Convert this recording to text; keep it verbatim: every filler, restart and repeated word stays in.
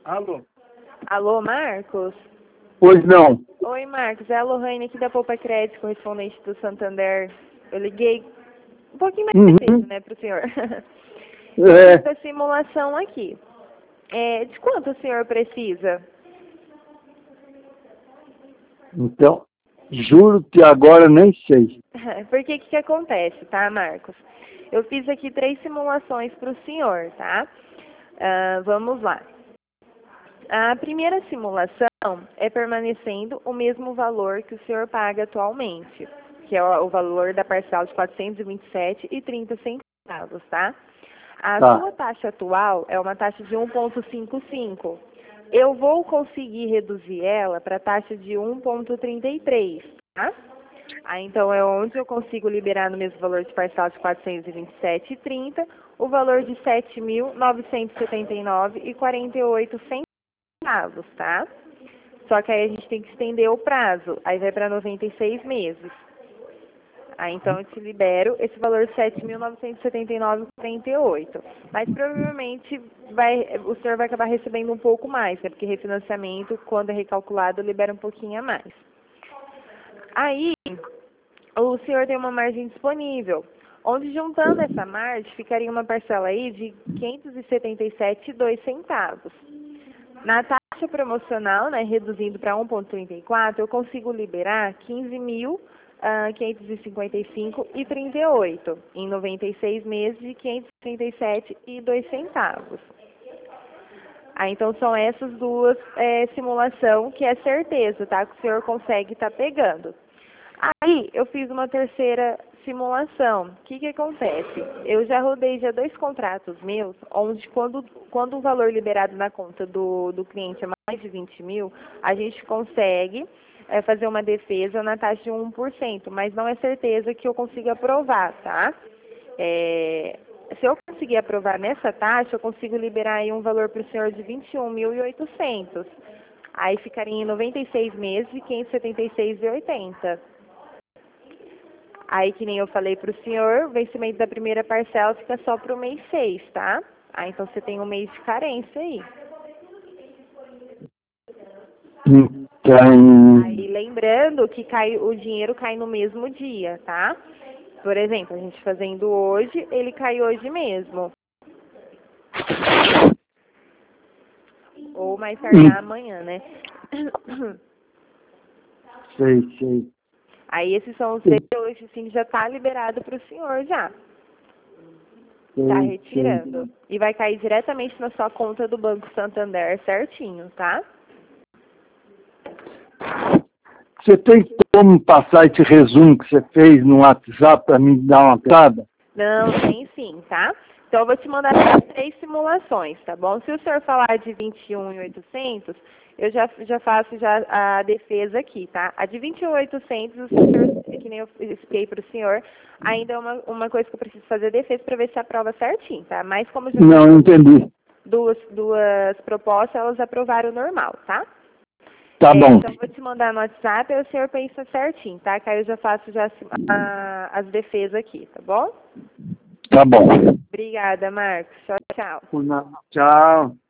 Alô? Alô, Marcos? Pois não. Oi, Marcos. É a Lohane aqui da Poupa Crédito, correspondente do Santander. Eu liguei um pouquinho mais Uhum. cedo, né, pro senhor. Eu É, fiz a simulação aqui. É, de quanto o senhor precisa? então, juro que agora nem sei. Porque o que, que acontece, tá, Marcos? Eu fiz aqui três simulações para o senhor, tá? Ah, vamos lá. A primeira simulação é permanecendo o mesmo valor que o senhor paga atualmente, que é o o valor da parcela de quatrocentos e vinte e sete reais e trinta centavos, tá? A Tá. sua taxa atual é uma taxa de um vírgula cinquenta e cinco. Eu vou conseguir reduzir ela para a taxa de um vírgula trinta e três, tá? Aí, então, é onde eu consigo liberar no mesmo valor de parcela de quatrocentos e vinte e sete reais e trinta centavos o valor de sete mil novecentos e setenta e nove reais e quarenta e oito centavos, tá? Só que aí a gente tem que estender o prazo, aí vai para noventa e seis meses. Aí, então, eu te libero esse valor de sete mil novecentos e setenta e nove reais e quarenta e oito centavos. Mas, provavelmente, vai, o senhor vai acabar recebendo um pouco mais, né? Porque refinanciamento, quando é recalculado, libera um pouquinho a mais. Aí, o senhor tem uma margem disponível, onde juntando essa margem, ficaria uma parcela aí de quinhentos e setenta e sete reais e dois centavos. Na taxa promocional, né, reduzindo para um vírgula trinta e quatro, eu consigo liberar quinze mil quinhentos e cinquenta e cinco reais e trinta e oito centavos, em noventa e seis meses de quinhentos e trinta e sete reais e dois centavos. Ah, então são essas duas é, simulação que é certeza, tá? Que o senhor consegue estar pegando. Aí eu fiz uma terceira simulação. O que que acontece? Eu já rodei já dois contratos meus, onde quando, quando o valor liberado na conta do, do cliente é mais de vinte mil, a gente consegue é, fazer uma defesa na taxa de um por cento, mas não é certeza que eu consiga aprovar, tá? É, se eu conseguir aprovar nessa taxa, eu consigo liberar aí um valor para o senhor de vinte e um mil e oitocentos. Aí ficaria em noventa e seis meses de quinhentos e setenta e seis reais e oitenta centavos. Aí, que nem eu falei para o senhor, o vencimento da primeira parcela fica só para o mês seis, tá? Ah, então você tem um mês de carência aí. Então, Aí, lembrando que cai, o dinheiro cai no mesmo dia, tá? Por exemplo, a gente fazendo hoje, ele cai hoje mesmo. Ou mais tardar amanhã, né? sei, sei. Aí, esses são os três hoje, assim, já tá liberado para o senhor já. Tá Sei, sei. retirando. E vai cair diretamente na sua conta do Banco Santander certinho, tá? Você tem como passar esse resumo que você fez no WhatsApp para me dar uma pisada? Não, tem sim, tá? Então, eu vou te mandar as três simulações, tá bom? Se o senhor falar de vinte e um mil e oitocentos, eu já, já faço já a defesa aqui, tá? A de vinte e um mil e oitocentos, o senhor, que nem eu expliquei para o senhor, ainda é uma, uma coisa que eu preciso fazer a defesa para ver se aprova certinho, tá? Mas como eu já Não, fiz entendi. duas, duas propostas, elas aprovaram normal, tá? Tá É, bom. então, eu vou te mandar no WhatsApp e o senhor pensa certinho, tá? Que aí eu já faço já a- as defesas aqui, tá bom? Tá bom. Obrigada, Marcos. Tchau, tchau. Por nada. Tchau.